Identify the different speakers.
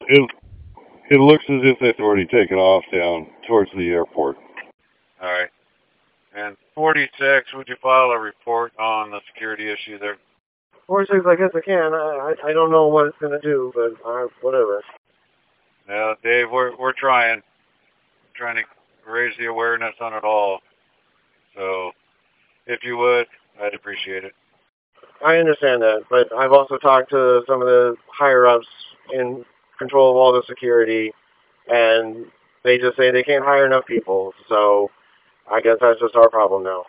Speaker 1: It it looks as if they've already taken off down towards the airport.
Speaker 2: All right. And 46, would you file a report on the security issue there?
Speaker 3: 46, I guess I can. I don't know what it's going to do, but whatever.
Speaker 2: Yeah, Dave, we're trying to raise the awareness on it all. So, if you would, I'd appreciate it.
Speaker 3: I understand that, but I've also talked to some of the higher-ups in control of all the security, and they just say they can't hire enough people, so I guess that's just our problem now.